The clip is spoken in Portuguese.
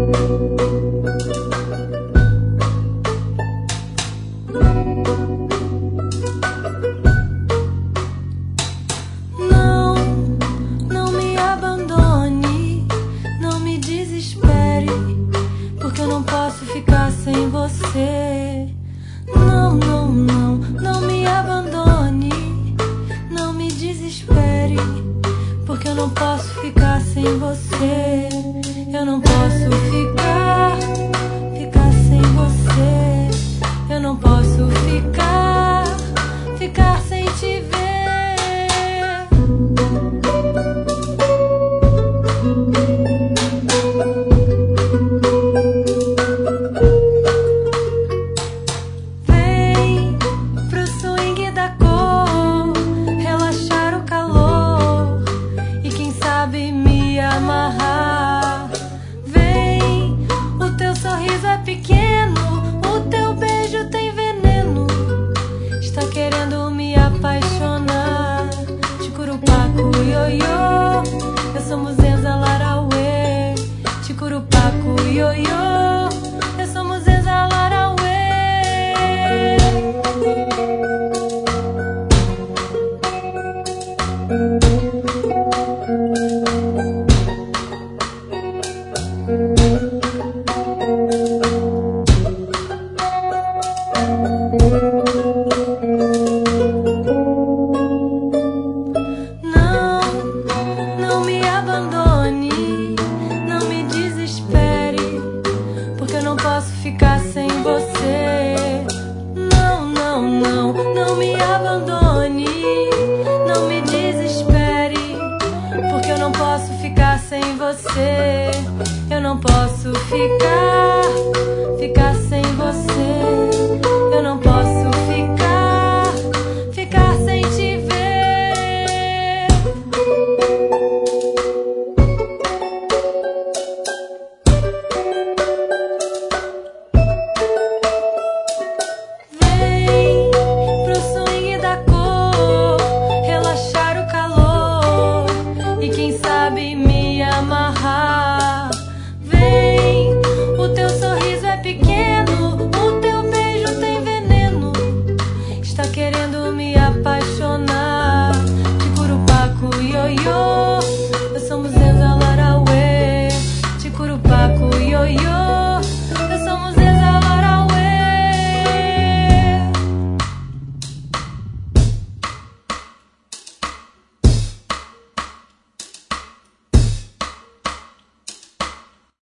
Não me abandone, não me desespere, porque eu não posso ficar sem você. Não me abandone, não me desespere, porque eu não posso ficar sem você. Eu não posso ficar sem você. Eu não posso ficar sem te ver. Vem pro swing da cor, relaxar o calor e quem sabe me amarrar. Vem, o teu sorriso é pequeno, o teu beijo tem veneno, está querendo me apaixonar. Ticurupacu, ioiô, eu sou Muzenza Larauê. Ticurupacu, ioiô, eu sou Muzenza Larauê.